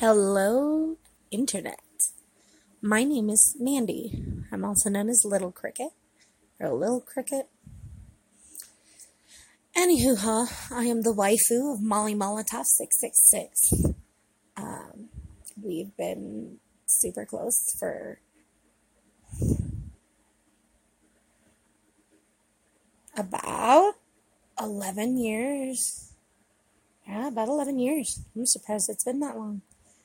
Hello, Internet. My name is Mandy. I'm also known as Little Cricket, or Lil Cricket. Anywho, I am the waifu of Molly Molotov 666. We've been super close for about 11 years. Yeah, about 11 years. I'm surprised it's been that long.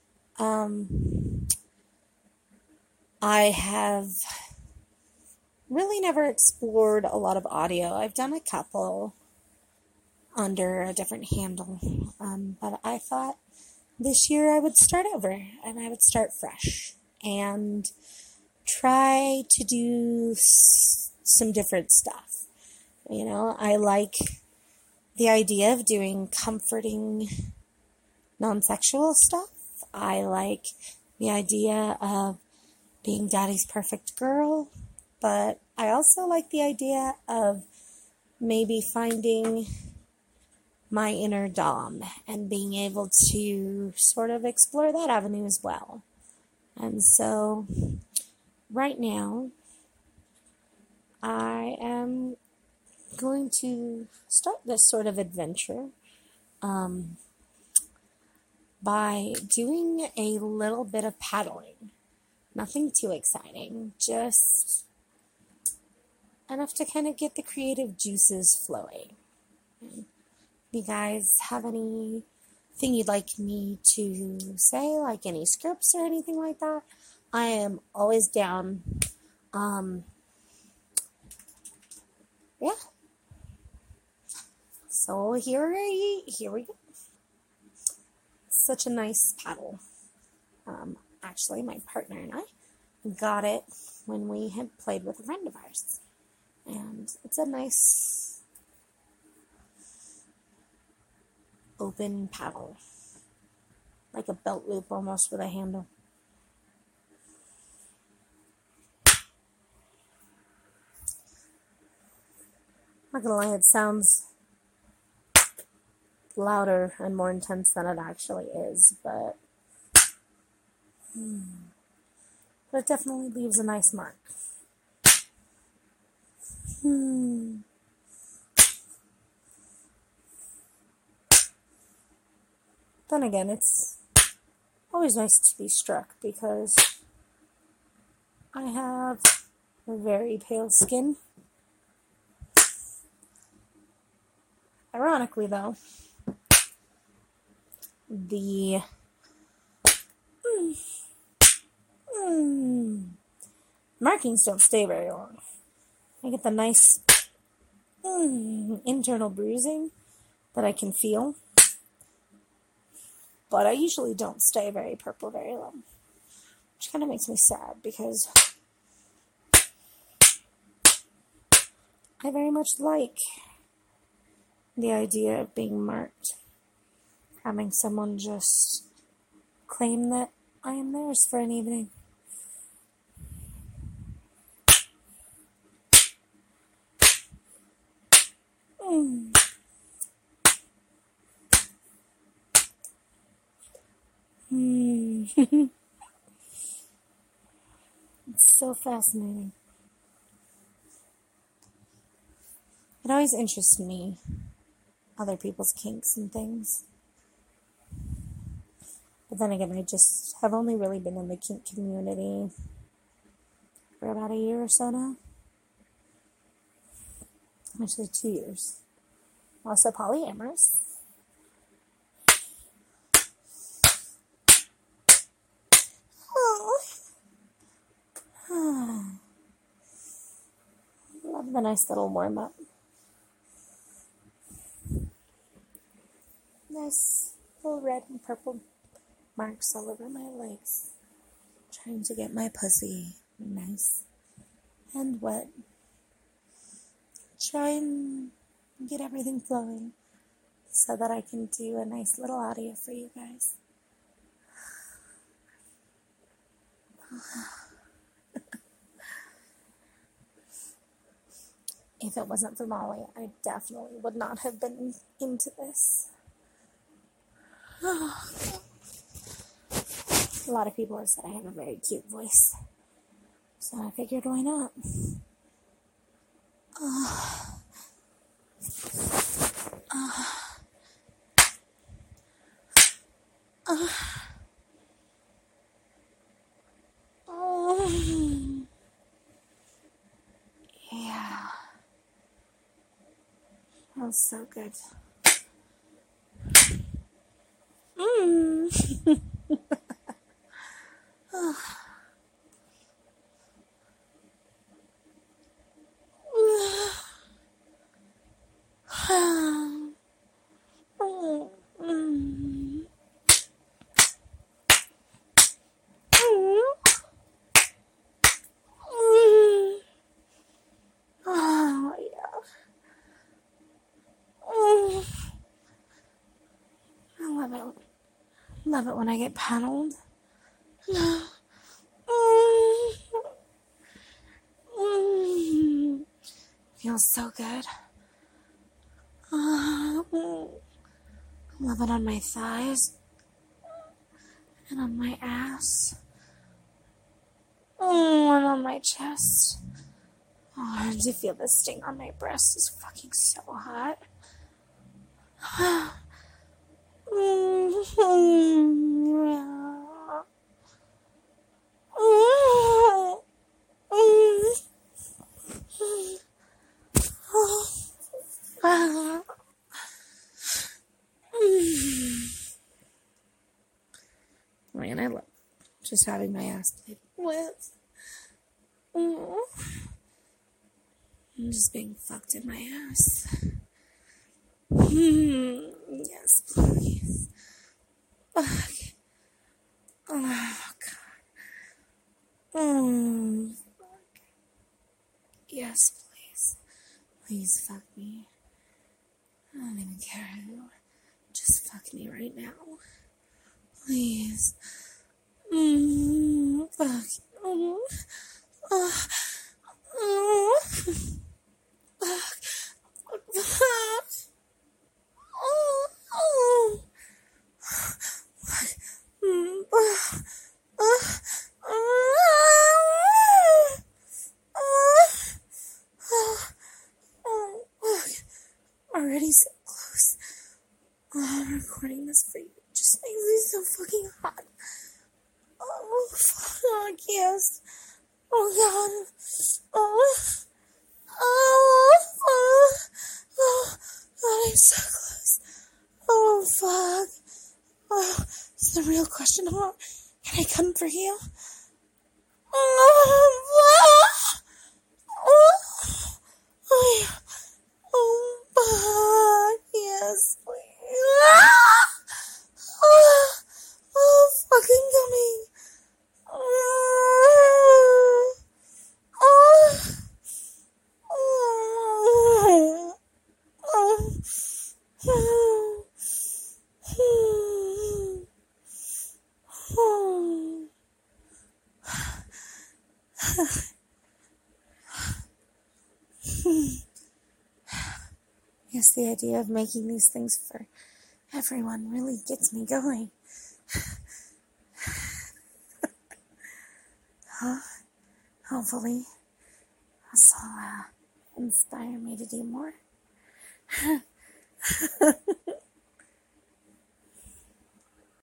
I have really never explored a lot of audio. I've done a couple under a different handle, but I thought this year I would start over and I would start fresh and try to do some different stuff. I like the idea of doing comforting non-sexual stuff. I like the idea of being daddy's perfect girl, but I also like the idea of maybe finding my inner dom and being able to sort of explore that avenue as well. And so right now I am going to start this sort of adventure by doing a little bit of paddling. Nothing too exciting, just enough to kind of get the creative juices flowing. You guys have anything you'd like me to say, like any scripts or anything like that? I am always down. Yeah. So here we go. Such a nice paddle. Actually, my partner and I got it when we had played with a friend of ours. And it's a nice open paddle. Like a belt loop almost with a handle. I'm not gonna lie, it sounds louder and more intense than it actually is, but it definitely leaves a nice mark. Then again, it's always nice to be struck because I have a very pale skin. Ironically, though, the markings don't stay very long. I get the nice internal bruising that I can feel, but I usually don't stay very purple very long, which kind of makes me sad because I very much like the idea of being marked, having someone just claim that I am theirs for an evening. It's so fascinating. It always interests me, other people's kinks and things. But then again, I just have only really been in the kink community for about a year or so now. Actually, 2 years. Also polyamorous. Love the nice little warm up. Nice little red and purple marks all over my legs. Trying to get my pussy nice and wet. Try and get everything flowing so that I can do a nice little audio for you guys. If it wasn't for Molly, I definitely would not have been into this. A lot of people have said I have a very cute voice. So I figured, why not? Yeah. That was so good. Oh, yeah. I love it. Love it when I get paddled. Feels so good. Love it on my thighs and on my ass. And on my chest. Oh, and to feel the sting on my breast is fucking so hot. Man, I love just having my ass played with. I'm just being fucked in my ass. Yes, please. Fuck. Oh, God. Fuck. Yes, please. Please fuck me. I don't even care who. Just fuck me right now. Please. Fuck. Already so close. I'm recording this for you. It just makes me so fucking hot. Oh, fuck, yes. Oh, God. Oh, God, I'm so close. Oh, fuck. Oh, it's the real question, huh? Can I come for you? Oh, fuck, yes, please. Oh, fucking coming. Yes, the idea of making these things for everyone really gets me going. Hopefully, this will inspire me to do more.